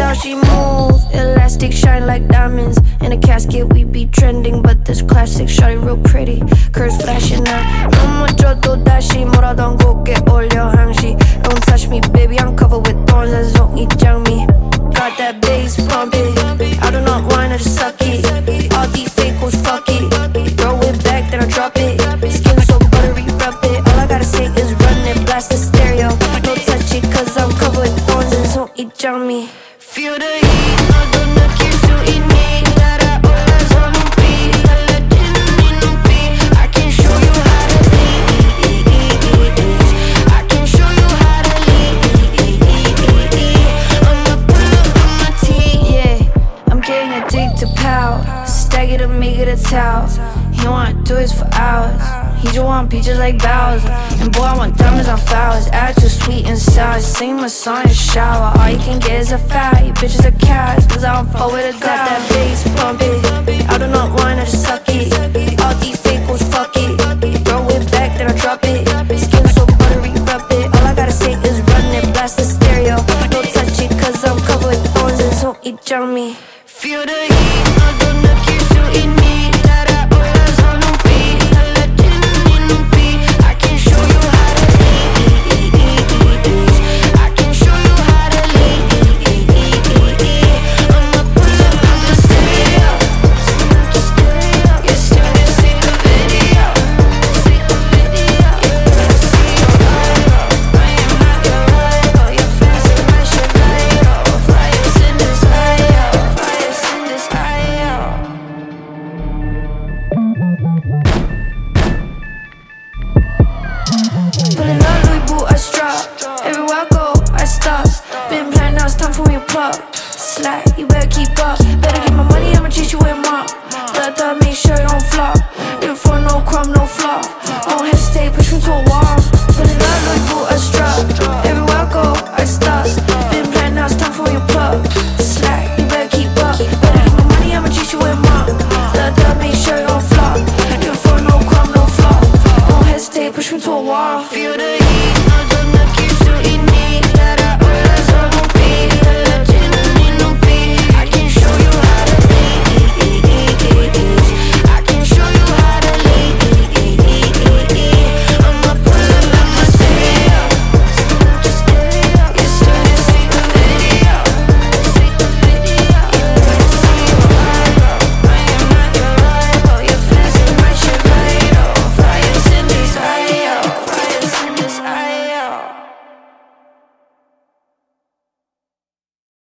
how she move. Elastic shine like diamonds. In a casket we be trending, but this classic shawty real pretty. Curves flashing now. 너무 줘도 다시 뭐라던 곱게 올려 항시. Don't touch me baby, I'm covered with thorns. as only me. Got that bass pumping. I do not whine, I just suck it. All these fake hoes fuck it. Throw it back, then I drop it. Skin so buttery, rub it. All I gotta say is run it, blast the stereo. No touch it, cause I'm covered with thorns. as only me. Feel the heat, 너도 느낄 수 있니? 날아올라 서 눈빛 달라지는 눈빛. I can show you how to lead. I can show you how to lead. I'ma pull up on my team. Yeah, I'm getting addicted to power. Stack it up, make it a towel. He wanna do this for hours. He just want peaches like Bowser. And boy, I want diamonds on flowers. Add too sweet and sour. Sing my song in the shower. All you can get is a foul. You bitches are cowards, cause I don't fuck with a doubt. Got that bass pumping. I do not whine, I just suck it. All these fake hoes fuck it. Throw it back, then I drop it. Skin so buttery, rub it. All I gotta say is run it, blast the stereo. No touch it, cause I'm covered with thorns. and so each on me. Feel the heat, 너도 느낄 수 있니? 날아올라 서 눈빛 달라지는 눈빛. I can show you how to lead. I can show you how to lead. I'ma pull up on the stereo. Yes, you can see the video. See the video. See your rival. I am not your rival. You're fast and I should rival. Flyers in this aisle. Flyers in this aisle. Pulling up Louis Vuitton, I strap. Everywhere I go, I stop. Been planning, now it's time for me to pop. Slack, you better keep up. Better get my money, I'ma treat you with mom. Let that make sure you don't flop. Live for no crumb, no flaw. Don't hesitate, push me to a wall. Pulling up Louis Vuitton, I strap. Everywhere I go, I stop.